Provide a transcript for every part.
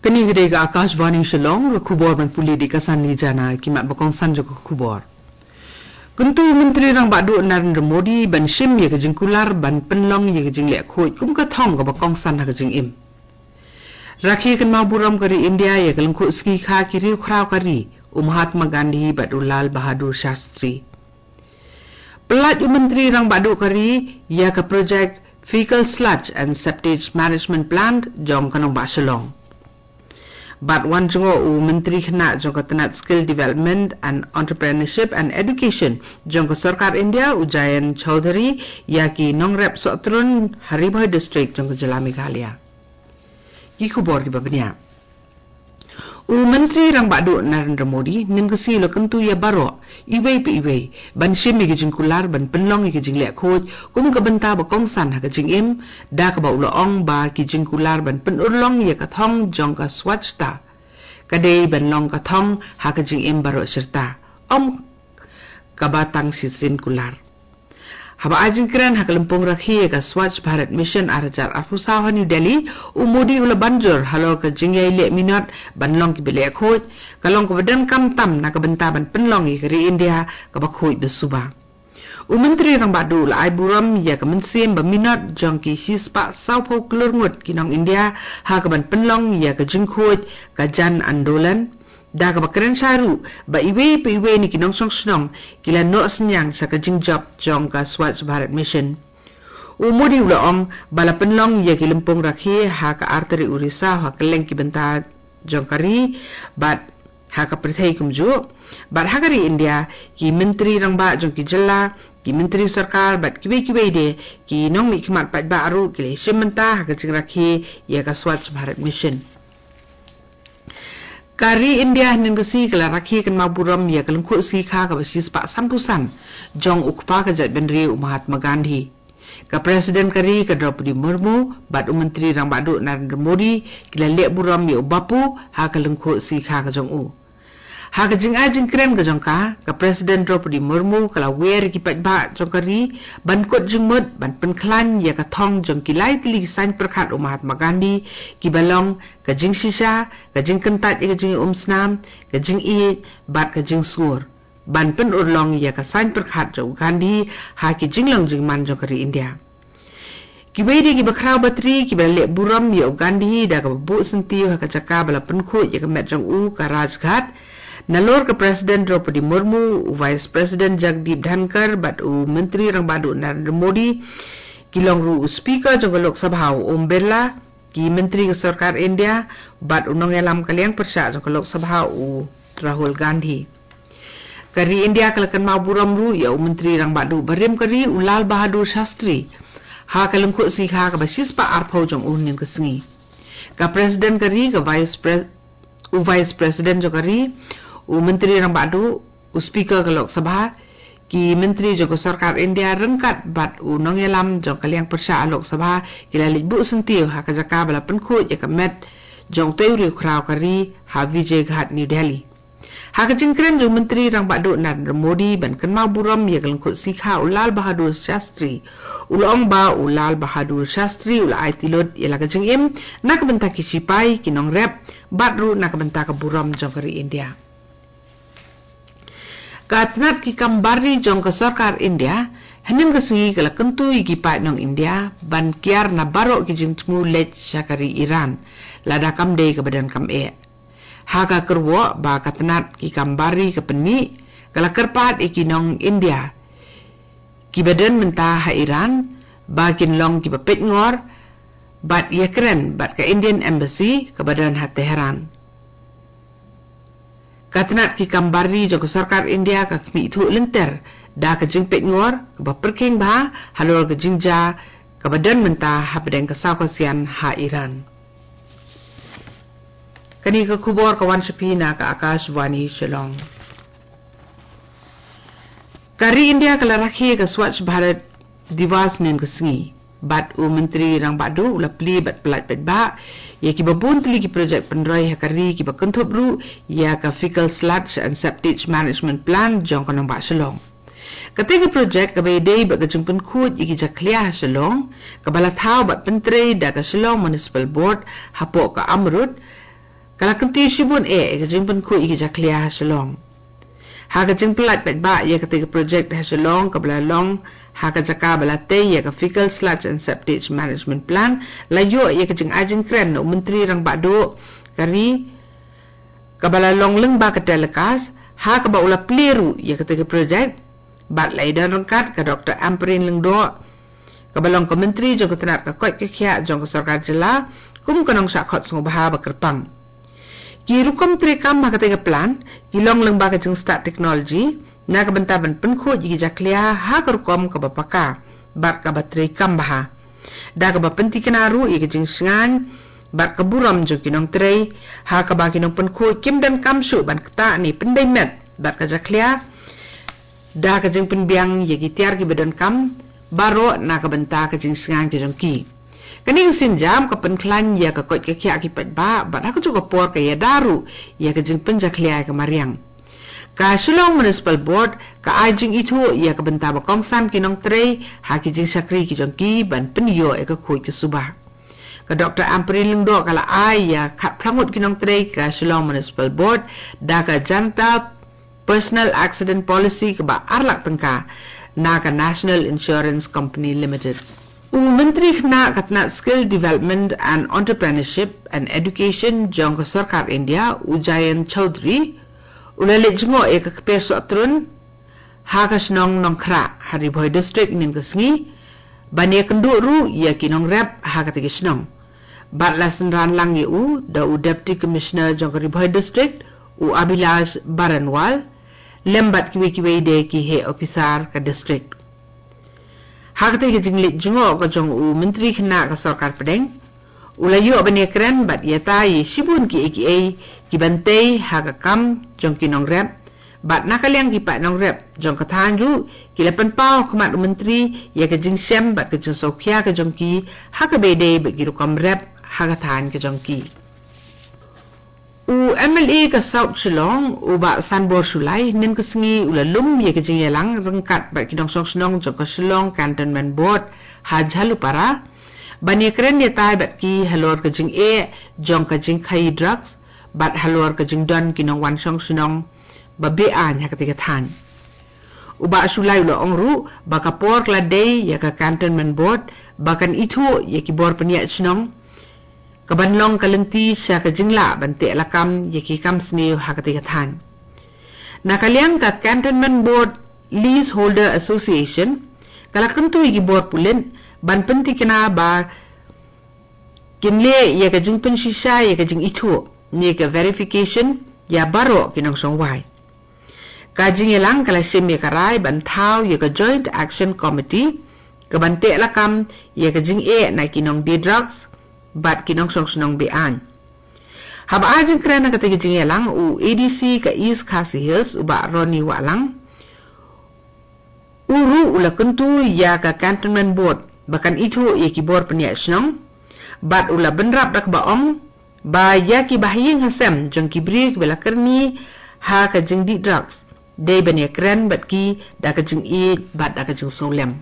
Kini gede ga Akashvani Shillong ga khubor ban puli di kasan ni jana kimat bakong san jo khubor. Kuntu Menteri Rang Badu Narendra Modi ban shim ye ga jingkular ban penlong ye ga jingle khoi kum ka thong ga bakong san ha ga jing im. Rakhi kan ma buram kari India ye ga lengkhu ski kha ki riu khrau kari Mahatma Gandhi Badu Lal Bahadur Shastri. Pelat Menteri Rang Badu kari ya ka project Fecal Sludge and Septage Management Plant jong kanong ba Shillong. But one jongo Menteri Khana jong Tanat Skill Development and Entrepreneurship and Education jong Sarkar India Ujayan Chaudhary yaki Nongrep Sotrun Haribhai District jong Jala Meghalaya. Ki khubor di babnya. Menteri Rang Badu Narendra Modi ningkasi lo kentu ya baro iwei pe iwei ban shim ge jingkular ban penlong ge jingle khoj kum ka banta ba kongsan ha ge jingim da ka ba ulong ba ki jingkular ban penurlong ya ka thong jong ka swachta kadei ban long ka thong ha ge jingim baro serta ka batang sisin kular haba ajingkran ha kalempong rakhi ka Swachh Bharat Mission arajar afusaw New Delhi Modi ula banjur halo ka jingai le minot banlong ki bele khoj kalong ko badan kam tam na ka benta ban penlong ki ri India ka ba khoj de suba Menteri Rang Badu la ai buram ya ka mensim ba minot jong ki sispa saw pho klur ngut ki nong India ha ka ban penlong ya ka jing khoj ka jan andolan da ka bakren sharu ba iwe pe iwe ni kinong song snong kila no senyang sa ka jingjap jong ka Swachh Bharat Mission Modi ulong bala penlong ya kilempong rakhi ha ka arteri Urisa ha keleng ki benta jong kari bat ha ka prithai kumju bat ha kari India ki Menteri Rang Ba jong ki jalla ki Menteri Sarkar bat kiwe de ki nong mi khmat pat ba aru kile shimenta ha ka jing rakhi ya ka Swachh Bharat Mission Kari India ningkasi kala rakhi kan maburam ya kalengkhu si kha ka basis pa sampusan jong ukpa ka jat benri Mahatma Gandhi ka Presiden kari ka Draupadi Murmu bat Menteri Rang Badu Narendra Modi kila le buram ya bapu ha kalengkhu si kha ka jong u ha ka jing ajing kren ka jong ka Presiden Draupadi Murmu kala wer ki pat ba jong kari ban kot jing mut ban pen khlan ya ka thong jong kilai tili sain prakhat Mahatma Gandhi ki balong ka jing shisha ka jing kentat ka jing snam ka jing i bat ka jing sur ban pen urlong ya ka sain prakhat jong Gandhi ha ki jing long jing man jong kari India ki beidi ki bakrau batri ki bale buram ya Gandhi da ka bu senti ha ka chaka bala pen khu ya ka met jong u ka rajghat Nalor ke Presiden Draupadi Murmu, Vice President Jagdeep Dhankar, bat Menteri Rang Badu Narendra Modi, kilong ru Speaker jong Lok Sabha Om Birla, ki Menteri ke Sarkar India, bat unong elam kaliang persya jong Lok Sabha Rahul Gandhi. Kari India kalakan mau buram ru ya Menteri Rang Badu barim kari Lal Bahadur Shastri, ha kalengkhu si ha ka basis pa arpho jong unin kesengi. Ka Presiden kari ka Vice President jong kari Menteri Rang Badu Speaker ke Lok Sabha ki Menteri jong Sarkar India rengkat bat nong elam jong kaliang persya Lok Sabha kila libu sentiu ha ka jaka bala penkhut ya ka met jong teori khrau kari ha Vijay Ghat New Delhi ha ka jingkren jong Menteri Rang Badu Narendra Modi ban kan mau buram ya kalengkut sikha Lal Bahadur Shastri ulong ba Lal Bahadur Shastri ulai tilot ya la ka jingim na ka benta ki sipai ki nong rep bat ru na ka benta ka buram jong kari India Katnat ki kambari jong ke Sarkar India hanin kesengi kala kentu iki pat nong India ban kiar na barok ki jing temu lech syakari Iran lada kamde ke badan kam haga kerwo ba katnat ki kambari ke peni kala kerpat iki nong India ki badan mentah ha Iran ba kin long ki bapet ngor bat ye keren bat ke Indian Embassy ke badan ha Tehran Katnat ki kambari jong Sarkar India ka kmi thu lenter da ka jing pet ngor ka ba perking ba halor ka jingja ka badan menta ha pedeng ka sakwasian ha Iran kani ka khubor ka wan shapina ka Akashvani Shillong Kari India kala rakhi ka Swachh Bharat Divas nen kesengi bat Menteri Rang Badu ula pli bat pelat pet ba ya ki babun tili ki projek penroi hakari ki bakentup ru ya ka Fecal Sludge and Septage Management Plan jong kanong ba Shillong Kategi projek ka bayday ba ka jungpun khud iki jakliya Shillong ka balathaw bat pentre da ka Shillong Municipal Board hapo ka amrut Kala kenti shibun ka jing pen ku iki jaklia hasilong. Haka jing pelat bet ba ya ketika project hasilong ke belalong haka jaka belate ya ke fecal sludge and septic management plan layo ya ke jing ajing kren no menteri rang bado kari ke belalong leng ba ke telekas haka ba ula pliru ya ketika project bat lai dan rangkat ke Dr. Amperin leng do ke belalong ke menteri jong ke tenat ke koi ke kia jong ke sarkar jela kum kenong syakot sungbaha bakerpang. Ki rukom trekam ma ketika plan ki long leng ba ke jing start technology na ke bentaban penko jigi jaklia ha ke rukom ke bapaka bat ke batrekam baha da ke bapenti kenaru i ke jing sengan bat ke buram jong kinong trei ha ke ba kinong penko kim dan kamsu ban keta ni pendai met bat ke jaklia da ke jing penbiang jigi tiar ki bedan kam baro na ke benta ke jing sengan ke jong ki Kening sinjam ke penklan ya ke kot ke kia akibat ba bat aku juga por ke ya daru ya ke jing penjaklia ke mariang. Ka Shillong Municipal Board ka ajing itu ya ke benta bakongsan kinong trei ha ke jing sakri ki jongki ban penyo ke koi ke subah. Ka Dr. Amperin lengdo kala ai ya kat prangut kinong trei ka Shillong Municipal Board da ka janta personal accident policy ke ba arlak tengka na ka National Insurance Company Limited. Menteri kena katna Skill Development and Entrepreneurship and Education jong ke Sarkar India Ujayan Chaudhry ulale jengo ke kepeso trun ha ka snong nongkra hari boy district nin ke sngi bani kenduru ya kinong rap ha ka tigi snong bat la senran lang u da deputy commissioner jong ke boy district u Abilash Baranwal lembat kiwe de ki he officer ka district Hakte ke jinglit jungo ke jong u menteri kena ke Sarkar Pedeng ulayu bani keren bat yata ye shibun ki ki bantei haka kam jong kinong rep bat nakaliang ki pat nong rep jong kathan ju ki lepen pau kemat menteri ya ke jing sem bat ke jong sokia ke jong ki haka bede bagi rukom rep haka than ke jong ki MLA ke South Shillong ba Sanbor Sulai nin ke sengi ulalum ye ke jing yelang rengkat bat kinong song senong jong ke Shillong Cantonment Board hajalu para bani keren ye tai bat ki halor ke jing jong ke jing khai drugs bat halor ke jing don kinong wan song senong ba be an ha ketika than uba Sulai lo ongru ba kapor kladei ye ke Cantonment Board bakan itu ye ki bor peniak senong Kabanlong kalenti siya ka jingla bante lakam yaki kam snew hakatika than. Nakaliang ka Cantonment Board Leaseholder Association kalakantu yaki board pulin ban penti kena ba kinle yaka jing pensisya yaka jing itu ni ka verification ya baro kinong songwai. Kajing yelang kalasim yaka rai ban tau yaka Joint Action Committee kabante lakam yaka jing na kinong drugs bat kinong song senong bean. Haba ajeng kerana ketika jing yelang u ADC ke East Khasi Hills uba Roni Walang uru ula kentu ya ke Cantonment Board bahkan itu ya ki board peniak senong bat ula benrap dak baong ba ya ki bahiyeng hasem jong ki beri bela kerni ha ke jing di drugs day bani keren bat ki da ke jing bat da ke jing solem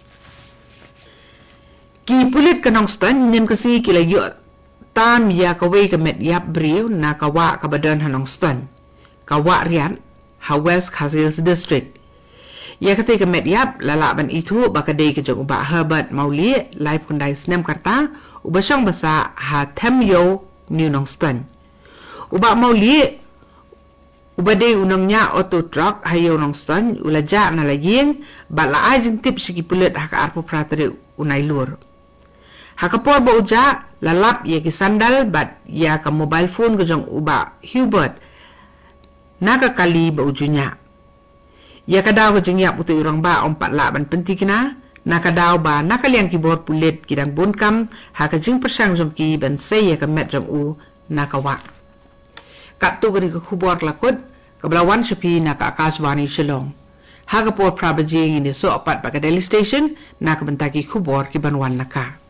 Ki pulit kanong stan nyen kasi kilayo tam ya kaway kamet yap briw na kawa kabadan hanong stan. Kawa riyan ha West Khasi Hills District. Ya kati kamet yap lalaban itu bakaday ka jong uba Herbert Mauli live kundai snem karta uba siyang basa ha Temyo New Nong Stan. Uba Mauli uba day unang niya auto truck hayo nong stan ulaja na laging bala ajeng tip si kipulit ha kaarpo pratari unay lur. Hakapor ba uja lalap ya ki sandal bat ya ka mobile phone ke jong uba Hubert nakakali ba ujunya ya kadaw ke jeng yap utu urang ba ompat laban penti kina nakadaw ba nakaliang keyboard pulit kidang bunkam ha ka jeng persang jong ki ban say ya ka met jong u nakawa katu gari ka khubor lakot kablawan sepi naka Akashvani Shillong ha ka por prabajing ini so apat ba ka Daily Station nakabentaki khubor ki banwan naka